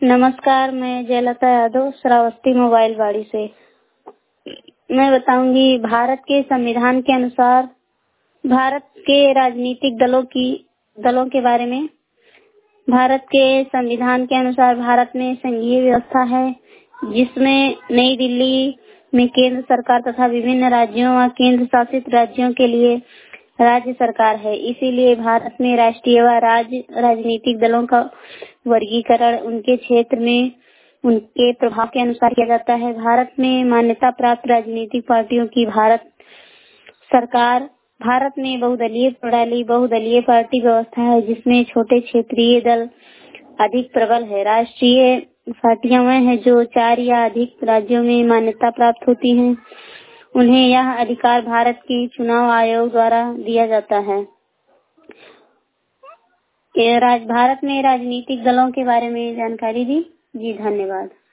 नमस्कार, मैं जयलता यादव श्रावस्ती मोबाइल वाड़ी से। मैं बताऊंगी भारत के संविधान के अनुसार भारत के राजनीतिक दलों के बारे में। भारत के संविधान के अनुसार भारत में संघीय व्यवस्था है, जिसमें नई दिल्ली में केंद्र सरकार तथा विभिन्न राज्यों व केंद्र शासित राज्यों के लिए राज्य सरकार है। इसीलिए भारत में राष्ट्रीय व राज्य राजनीतिक दलों का वर्गीकरण उनके क्षेत्र में उनके प्रभाव के अनुसार किया जाता है। भारत में मान्यता प्राप्त राजनीतिक पार्टियों की भारत में बहुदलीय पार्टी व्यवस्था है, जिसमें छोटे क्षेत्रीय दल अधिक प्रबल है। राष्ट्रीय पार्टियां वह हैं जो 4 या अधिक राज्यों में मान्यता प्राप्त होती हैं। उन्हें यह अधिकार भारत के चुनाव आयोग द्वारा दिया जाता है। भारत में राजनीतिक दलों के बारे में जानकारी दी। जी धन्यवाद।